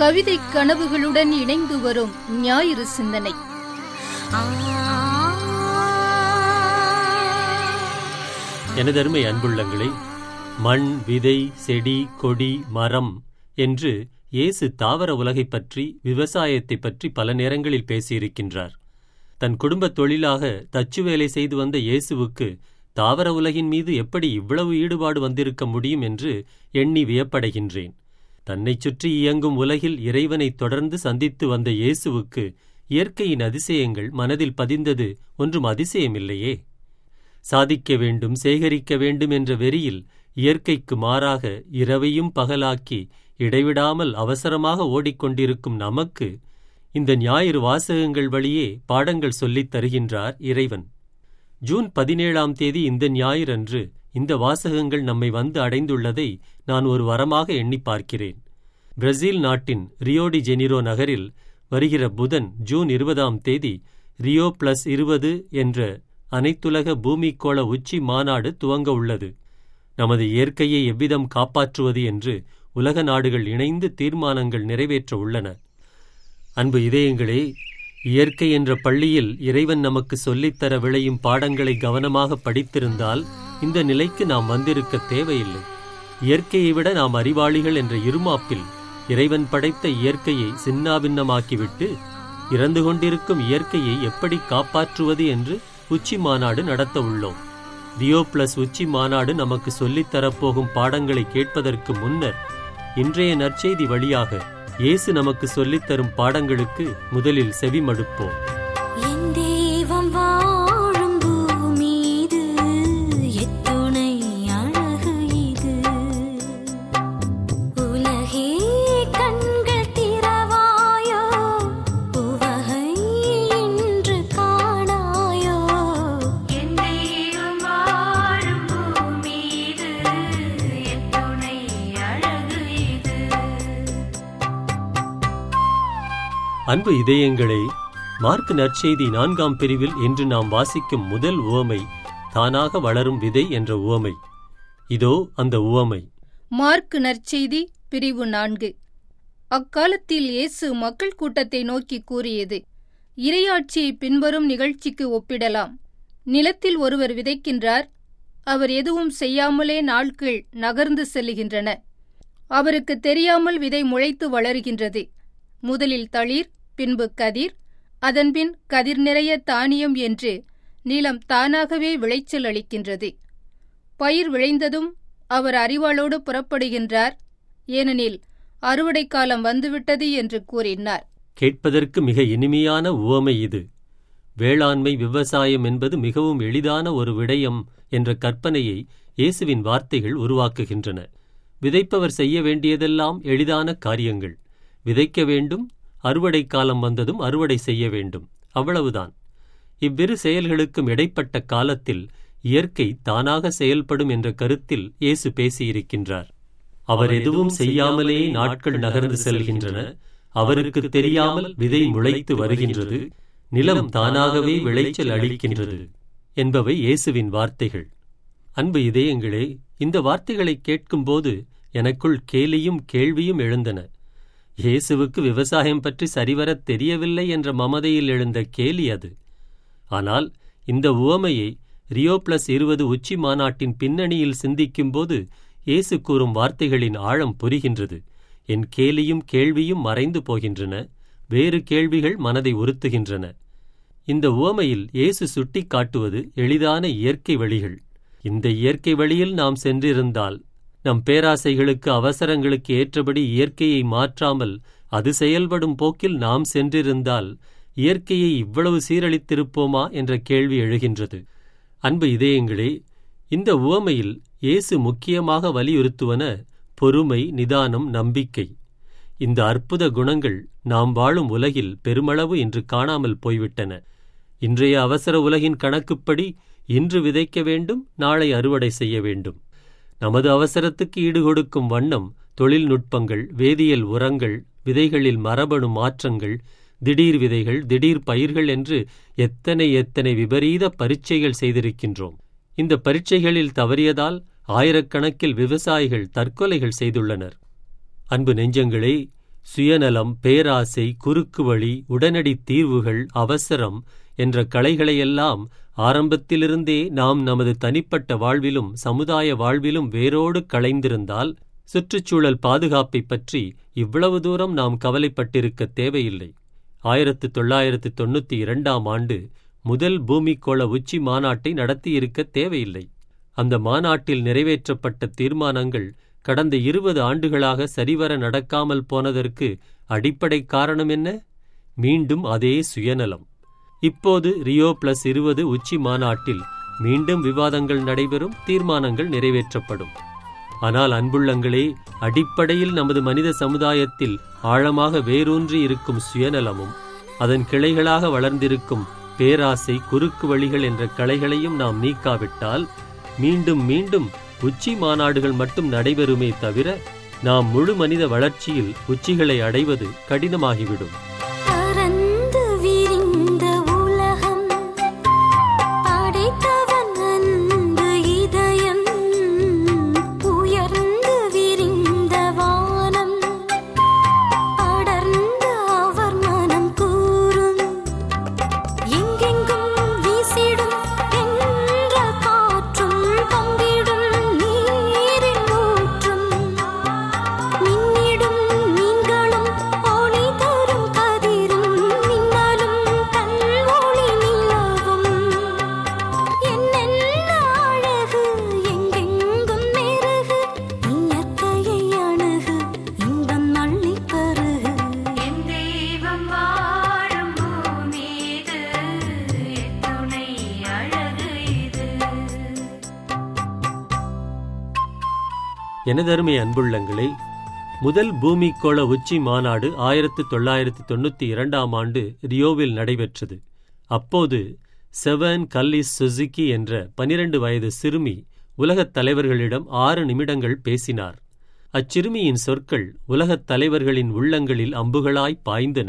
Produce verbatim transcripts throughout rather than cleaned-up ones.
கவிதை கனவுகளுடன் இணைந்து வரும் ஞாயிறு சிந்தனை. எனதருமை அன்புள்ளங்களே, மண், விதை, செடி, கொடி, மரம் என்று இயேசு தாவர உலகை பற்றி, விவசாயத்தை பற்றி பல நேரங்களில் பேசியிருக்கின்றார். தன் குடும்ப தொழிலாக தச்சு வேலை செய்து வந்த இயேசுவுக்கு தாவர உலகின் மீது எப்படி இவ்வளவு ஈடுபாடு வந்திருக்க முடியும் என்று எண்ணி வியப்படைகின்றேன். தன்னைச் சுற்றி இயங்கும் உலகில் இறைவனை தொடர்ந்து சந்தித்து வந்த இயேசுவுக்கு இயற்கையின் அதிசயங்கள் மனதில் பதிந்தது ஒன்றும் அதிசயமில்லையே. சாதிக்க வேண்டும், சேகரிக்க வேண்டும் என்ற வெறியில் இயற்கைக்கு மாறாக இரவையும் பகலாக்கி இடைவிடாமல் அவசரமாக ஓடிக்கொண்டிருக்கும் நமக்கு இந்த ஞாயிறு வாசகங்கள் வழியே பாடங்கள் சொல்லித் தருகின்றார் இறைவன். ஜூன் பதினேழாம் தேதி இந்த ஞாயிறன்று இந்த வாசகங்கள் நம்மை வந்து அடைந்துள்ளதை நான் ஒரு வரமாக எண்ணி பார்க்கிறேன். பிரேசில் நாட்டின் ரியோ டி ஜெனிரோ நகரில் வருகிற புதன் ஜூன் இருபதாம் தேதி ரியோ பிளஸ் இருபது என்ற அனைத்துலக பூமிக்கோள உச்சி மாநாடு துவங்க உள்ளது. நமது இயற்கையை எவ்விதம் காப்பாற்றுவது என்று உலக நாடுகள் இணைந்து தீர்மானங்கள் நிறைவேற்ற உள்ளன. அன்பு இதயங்களே, இயற்கை என்ற பள்ளியில் இறைவன் நமக்கு சொல்லித்தர விளையும் பாடங்களை கவனமாக படித்திருந்தால் இந்த நிலைக்கு நாம் வந்திருக்க தேவையில்லை. இயற்கையை விட நாம் அறிவாளிகள் என்ற இருமாப்பில் இறைவன் படைத்த இயற்கையை சின்னாபின்னமாக்கிவிட்டு இறந்து கொண்டிருக்கும் இயற்கையை எப்படி காப்பாற்றுவது என்று உச்சி மாநாடு நடத்த உள்ளோம். ரியோ பிளஸ் உச்சி மாநாடு நமக்கு சொல்லித்தரப்போகும் பாடங்களை கேட்பதற்கு முன்னர் இன்றைய நற்செய்தி வழியாக இயேசு நமக்கு சொல்லித்தரும் பாடங்களுக்கு முதலில் செவிமடுப்போம். அன்பு இதயங்களே, மார்க் நற்செய்தி நான்காம் பிரிவில் இன்று நாம் வாசிக்கும் முதல் உவமை தானாக வளரும் விதை என்ற உவமை. இதோ அந்த உவமை. மார்க் நற்செய்தி பிரிவு நான்கு. அக்காலத்தில் இயேசு மக்கள் கூட்டத்தை நோக்கி கூறியது, இறையாட்சியை பின்வரும் நிகழ்ச்சிக்கு ஒப்பிடலாம். நிலத்தில் ஒருவர் விதைக்கின்றார். அவர் எதுவும் செய்யாமலே நாட்கள் நகர்ந்து செல்லுகின்றன. அவருக்கு தெரியாமல் விதை முளைத்து வளர்கின்றது. முதலில் தளிர், பின்பு கதிர், அதன்பின் கதிர் நிறைய தானியம் என்று நிலம் தானாகவே விளைச்சல் அளிக்கின்றது. பயிர் விளைந்ததும் அவர் அறிவாளோடு புறப்படுகின்றார், ஏனெனில் அறுவடை காலம் வந்துவிட்டது என்று கூறினார். கேட்பதற்கு மிக இனிமையான உவமை இது. வேளாண்மை, விவசாயம் என்பது மிகவும் எளிதான ஒரு விடயம் என்ற கற்பனையை இயேசுவின் வார்த்தைகள் உருவாக்குகின்றன. விதைப்பவர் செய்ய வேண்டியதெல்லாம் எளிதான காரியங்கள். விதைக்க வேண்டும், அறுவடை காலம் வந்ததும் அறுவடை செய்ய வேண்டும், அவ்வளவுதான். இவ்விரு செயல்களுக்கும் இடைப்பட்ட காலத்தில் இயற்கை தானாக செயல்படும் என்ற கருத்தில் இயேசு பேசியிருக்கின்றார். அவர் எதுவும் செய்யாமலே நாட்கள் நகர்ந்து செல்கின்றன. அவருக்கு தெரியாமல் விதை முளைத்து வருகின்றது. நிலம் தானாகவே விளைச்சல் அளிக்கின்றது என்பவை இயேசுவின் வார்த்தைகள். அன்பு இதயங்களே, இந்த வார்த்தைகளை கேட்கும்போது எனக்குள் கேலியும் கேள்வியும் எழுந்தன. இயேசுவுக்கு விவசாயம் பற்றி சரிவரத் தெரியவில்லை என்ற மமதையில் எழுந்த கேலி அது. ஆனால் இந்த உவமையை ரியோ பிளஸ் இருபது உச்சி மாநாட்டின் பின்னணியில் சிந்திக்கும்போது இயேசு கூறும் வார்த்தைகளின் ஆழம் புரிகின்றது. என் கேலியும் கேள்வியும் மறைந்து போகின்றன. வேறு கேள்விகள் மனதை உறுத்துகின்றன. இந்த உவமையில் இயேசு சுட்டி காட்டுவது எளிதான இயற்கை வழிகள். இந்த இயற்கை வழியில் நாம் சென்றிருந்தால், நம் பேராசைகளுக்கு, அவசரங்களுக்கு ஏற்றபடி இயற்கையை மாற்றாமல் அது செயல்படும் போக்கில் நாம் சென்றிருந்தால் இயற்கையை இவ்வளவு சீரழித்திருப்போமா என்ற கேள்வி எழுகின்றது. அன்பு இதயங்களே, இந்த உவமையில் இயேசு முக்கியமாக வலியுறுத்துவன பொறுமை, நிதானம், நம்பிக்கை. இந்த அற்புத குணங்கள் நாம் வாழும் உலகில் பெருமளவு இன்று காணாமல் போய்விட்டன. இன்றைய அவசர உலகின் கணக்குப்படி இன்று விதைக்க வேண்டும், நாளை அறுவடை செய்ய வேண்டும். நமது அவசரத்துக்கு ஈடுகொடுக்கும் வண்ணம் தொழில்நுட்பங்கள், வேதியியல் உரங்கள், விதைகளில் மரபணு மாற்றங்கள், திடீர் விதைகள், திடீர் பயிர்கள் என்று எத்தனை எத்தனை விபரீத பரீட்சைகள் செய்திருக்கின்றோம். இந்த பரீட்சைகளில் தவறியதால் ஆயிரக்கணக்கில் விவசாயிகள் தற்கொலைகள் செய்துள்ளனர். அன்பு நெஞ்சங்களே, சுயநலம், பேராசை, குறுக்கு வழி, உடனடி தீர்வுகள், அவசரம் என்ற களைகளையெல்லாம் ஆரம்பத்திலிருந்தே நாம் நமது தனிப்பட்ட வாழ்விலும் சமுதாய வாழ்விலும் வேரோடு களைந்திருந்தால் சுற்றுச்சூழல் பாதுகாப்பை பற்றி இவ்வளவு தூரம் நாம் கவலைப்பட்டிருக்க தேவையில்லை. ஆயிரத்து தொள்ளாயிரத்து தொண்ணூத்தி இரண்டாம் ஆண்டு முதல் பூமிக்கோள உச்சி மாநாட்டை நடத்தியிருக்க தேவையில்லை. அந்த மாநாட்டில் நிறைவேற்றப்பட்ட தீர்மானங்கள் கடந்த இருபது ஆண்டுகளாக சரிவர நடக்காமல் போனதற்கு அடிப்படை காரணம் என்ன? மீண்டும் அதே சுயநலம். இப்போது ரியோ பிளஸ் இருபது உச்சி மாநாட்டில் மீண்டும் விவாதங்கள் நடைபெறும், தீர்மானங்கள் நிறைவேற்றப்படும். ஆனால் அன்புள்ளங்களே, அடிப்படையில் நமது மனித சமுதாயத்தில் ஆழமாக வேரூன்றி இருக்கும் சுயநலமும் அதன் கிளைகளாக வளர்ந்திருக்கும் பேராசை, குறுக்கு வழிகள் என்ற களைகளையும் நாம் நீக்காவிட்டால் மீண்டும் மீண்டும் உச்சி மாநாடுகள் மட்டும் நடைபெறுமே தவிர நாம் முழு மனித வளர்ச்சியில் உச்சிகளை அடைவது கடினமாகிவிடும். எனதருமை அன்புள்ளங்களே, முதல் பூமிக்கோள உச்சி மாநாடு ஆயிரத்து தொள்ளாயிரத்து தொண்ணூத்தி இரண்டாம் ஆண்டு ரியோவில் நடைபெற்றது. அப்போது செவன் கல்லிஸ் சுசுகி என்ற பனிரண்டு வயது சிறுமி உலகத் தலைவர்களிடம் ஆறு நிமிடங்கள் பேசினார். அச்சிறுமியின் சொற்கள் உலகத் தலைவர்களின் உள்ளங்களில் அம்புகளாய் பாய்ந்தன.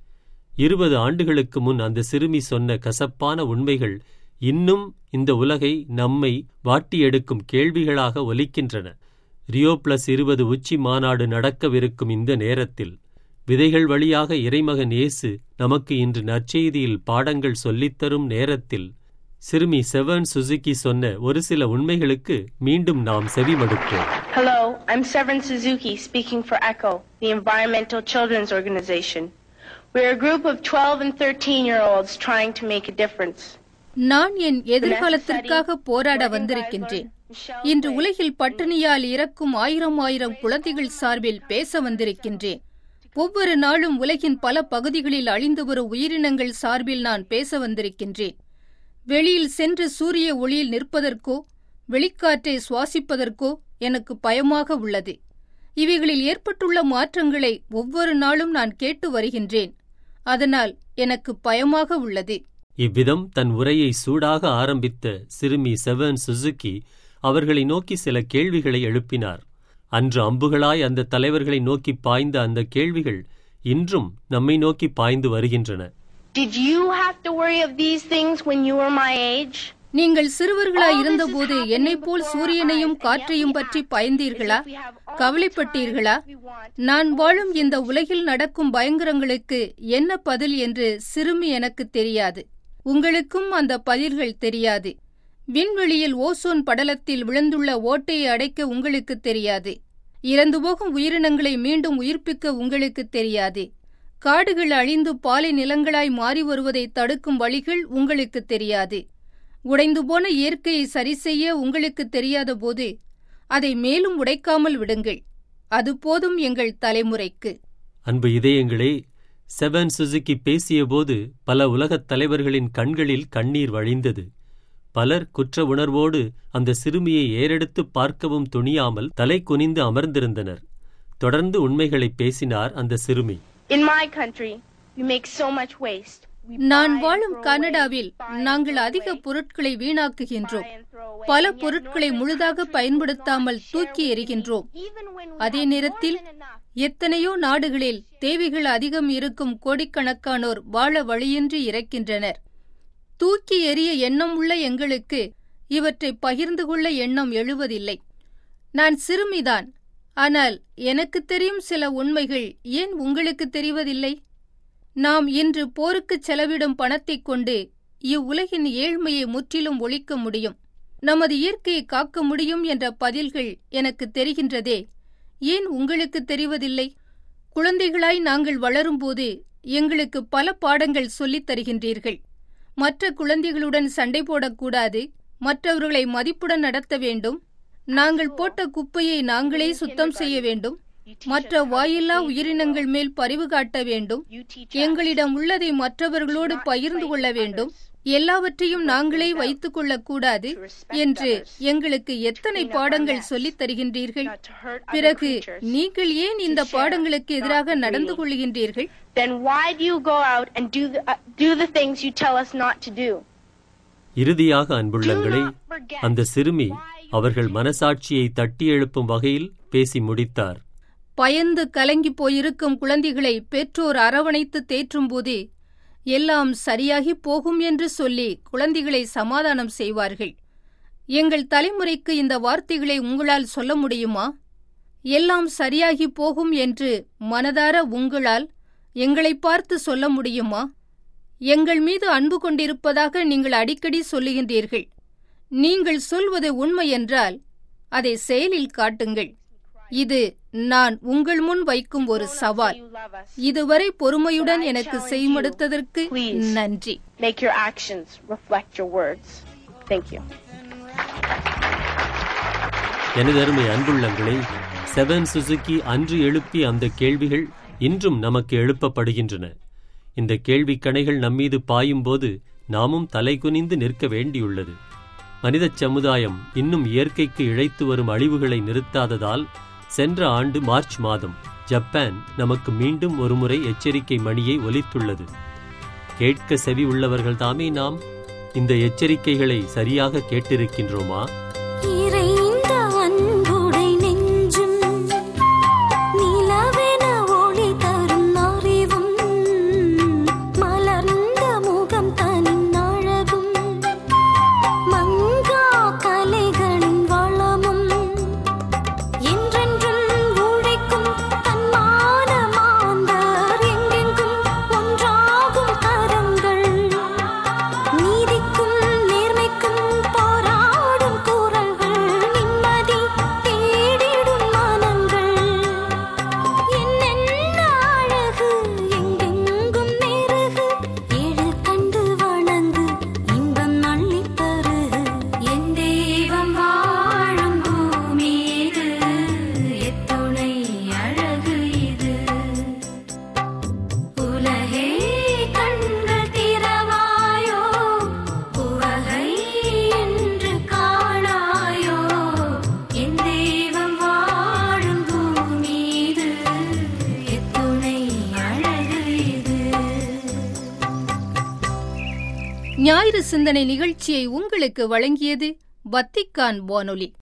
இருபது ஆண்டுகளுக்கு முன் அந்த சிறுமி சொன்ன கசப்பான உண்மைகள் இன்னும் இந்த உலகை, நம்மை வாட்டியெடுக்கும் கேள்விகளாக ஒலிக்கின்றன. ரியோ பிளஸ் இருபது உச்சி மாநாடு நடக்கவிருக்கும் இந்த நேரத்தில், விதைகள் வழியாக இறைமகன் இயேசு நமக்கு இன்று நற்செய்தியில் பாடங்கள் சொல்லித்தரும் நேரத்தில், சிறுமி செவன் சுசுகி சொன்ன ஒரு சில உண்மைகளுக்கு மீண்டும் நாம் செவிமடுப்போம். Hello, I'm Severin Suzuki speaking for ECHO, the Environmental Children's Organization. We're a group of twelve and thirteen year olds trying to make a difference. நான் என் எதிர்காலத்திற்காக போராட வந்திருக்கின்றேன். இன்று உலகில் பட்டினியால் இறக்கும் ஆயிரம் ஆயிரம் குழந்தைகள் சார்பில் பேச வந்திருக்கின்றேன். ஒவ்வொரு நாளும் உலகின் பல பகுதிகளில் அழிந்து வரும் உயிரினங்கள் சார்பில் நான் பேச வந்திருக்கின்றேன். வெளியில் சென்று சூரிய ஒளியில் நிற்பதற்கோ வெளிக்காற்றை சுவாசிப்பதற்கோ எனக்கு பயமாக உள்ளது. இவைகளில் ஏற்பட்டுள்ள மாற்றங்களை ஒவ்வொரு நாளும் நான் கேட்டு வருகின்றேன். அதனால் எனக்கு பயமாக உள்ளது. இவ்விதம் தன் உரையை சூடாக ஆரம்பித்த சிறுமி செவன் சுசுகி அவர்களை நோக்கி சில கேள்விகளை எழுப்பினார். அன்று அம்புகளாய் அந்த தலைவர்களை நோக்கி பாய்ந்த அந்த கேள்விகள் இன்றும் நம்மை நோக்கி பாய்ந்து வருகின்றன. Did you have to worry of these things when you were my age? நீங்கள் சிறுவர்களாய் இருந்தபோது என்னைப் போல் சூரியனையும் காற்றையும் பற்றி பயந்தீர்களா, கவலைப்பட்டீர்களா? நான் வாழும் இந்த உலகில் நடக்கும் பயங்கரங்களுக்கு என்ன பதில் என்று சிறுமி எனக்கு தெரியாது. உங்களுக்கும் அந்த பதில்கள் தெரியாது. விண்வெளியில் ஓசோன் படலத்தில் விழுந்துள்ள ஓட்டையை அடைக்க உங்களுக்கு தெரியாது. இறந்து போகும் உயிரினங்களை மீண்டும் உயிர்ப்பிக்க உங்களுக்கு தெரியாது. காடுகள் அழிந்து பாலை நிலங்களாய் மாறி வருவதை தடுக்கும் வழிகள் உங்களுக்கு தெரியாது. உடைந்து போன இயற்கையை சரிசெய்ய உங்களுக்கு தெரியாத போது அதை மேலும் உடைக்காமல் விடுங்கள். அது போதும் எங்கள் தலைமுறைக்கு. அன்பு இதயங்களே, செவன் சுசுகி பேசியபோது பல உலகத் தலைவர்களின் கண்களில் கண்ணீர் வழிந்தது. பலர் குற்ற உணர்வோடு அந்த சிறுமியை ஏறெடுத்து பார்க்கவும் துணியாமல் தலை குனிந்து அமர்ந்திருந்தனர். தொடர்ந்து உண்மைகளை பேசினார் அந்த சிறுமி. In my country, we make so much waste. நான் வாழும் கனடாவில் நாங்கள் அதிக பொருட்களை வீணாக்குகின்றோம். பல பொருட்களை முழுதாக பயன்படுத்தாமல் தூக்கி எறிகின்றோம். அதே நேரத்தில் எத்தனையோ நாடுகளில் தேவைகள் அதிகம் இருக்கும் கோடிக்கணக்கானோர் வாழ வழியின்றி இறக்கின்றனர். தூக்கி எறிய எண்ணம் உள்ள எங்களுக்கு இவற்றை பகிர்ந்து கொள்ள எண்ணம் எழுவதில்லை. நான் சிறுமிதான், ஆனால் எனக்கு தெரியும் சில உண்மைகள் ஏன் உங்களுக்கு தெரிவதில்லை? நாம் இன்று போருக்குச் செலவிடும் பணத்தைக் கொண்டு இவ்வுலகின் ஏழ்மையை முற்றிலும் ஒழிக்க முடியும், நமது இயற்கையை காக்க முடியும் என்ற பதில்கள் எனக்கு தெரிகின்றதே, ஏன் உங்களுக்கு தெரிவதில்லை? குழந்தைகளாய் நாங்கள் வளரும்போது எங்களுக்கு பல பாடங்கள் சொல்லித் தருகின்றீர்கள். மற்ற குழந்தைகளுடன் சண்டை போடக்கூடாது, மற்றவர்களை மதிப்புடன் நடத்த வேண்டும், நாங்கள் போட்ட குப்பையை நாங்களே சுத்தம் செய்ய வேண்டும், மற்ற வாயில்லா உயிரினங்கள் மேல் பரிவு காட்ட வேண்டும், எங்களிடம் உள்ளதை மற்றவர்களோடு பகிர்ந்து கொள்ள வேண்டும், எல்லாவற்றையும் நாங்களே வைத்துக் கொள்ளக்கூடாது என்று எங்களுக்கு எத்தனை பாடங்கள் சொல்லித் தருகின்றீர்கள். பிறகு நீங்கள் ஏன் இந்த பாடங்களுக்கு எதிராக நடந்து கொள்கின்றீர்கள்? Then why do you go out and do the, uh, do the things you tell us not to do? இறுதியாக அன்புள்ளங்களே, அந்த சிறுமி அவர்கள் மனசாட்சியை தட்டி எழுப்பும் வகையில் பேசி முடித்தார். பயந்து கலங்கி போயிருக்கும் குழந்தைகளை பெற்றோர் அரவணைத்து தேற்றும்போது எல்லாம் சரியாகி போகும் என்று சொல்லி குழந்தைகளை சமாதானம் செய்வார்கள். எங்கள் தலைமுறைக்கு இந்த வார்த்தைகளை உங்களால் சொல்ல முடியுமா? எல்லாம் சரியாகி போகும் என்று மனதார உங்களால் எங்களை பார்த்து சொல்ல முடியுமா? எங்கள் மீது அன்பு கொண்டிருப்பதாக நீங்கள் அடிக்கடி சொல்லுகின்றீர்கள். நீங்கள் சொல்வது உண்மை என்றால் அதை செயலில் காட்டுங்கள். இது நான் உங்கள் முன் வைக்கும் ஒரு சவால். இதுவரை பொறுமையுடன் எனக்கு செய்மடுத்ததற்கு நன்றி. Make your actions reflect your words. Thank you. எனதருமை அன்புள்ளங்களே, செவன் சுசுகி அன்று எழுப்பிய அந்த கேள்விகள் இன்றும் நமக்கு எழுப்பப்படுகின்றன. இந்த கேள்விக் கணைகள் நம்மீது பாயும்போது நாமும் தலைகுனிந்து நிற்க வேண்டியுள்ளது. மனிதச் சமுதாயம் இன்னும் இயற்கைக்கு இழைத்து வரும் அழிவுகளை நிறுத்தாததால் சென்ற ஆண்டு மார்ச் மாதம் ஜப்பான் நமக்கு மீண்டும் ஒருமுறை எச்சரிக்கை மணியை ஒலித்துள்ளது. கேட்க செவி உள்ளவர்கள்தாமே நாம். இந்த எச்சரிக்கைகளை சரியாக கேட்டிருக்கின்றோமா? ஞாயிறு சிந்தனை நிகழ்ச்சியை உங்களுக்கு வழங்கியது வத்திக்கான் வானொலி.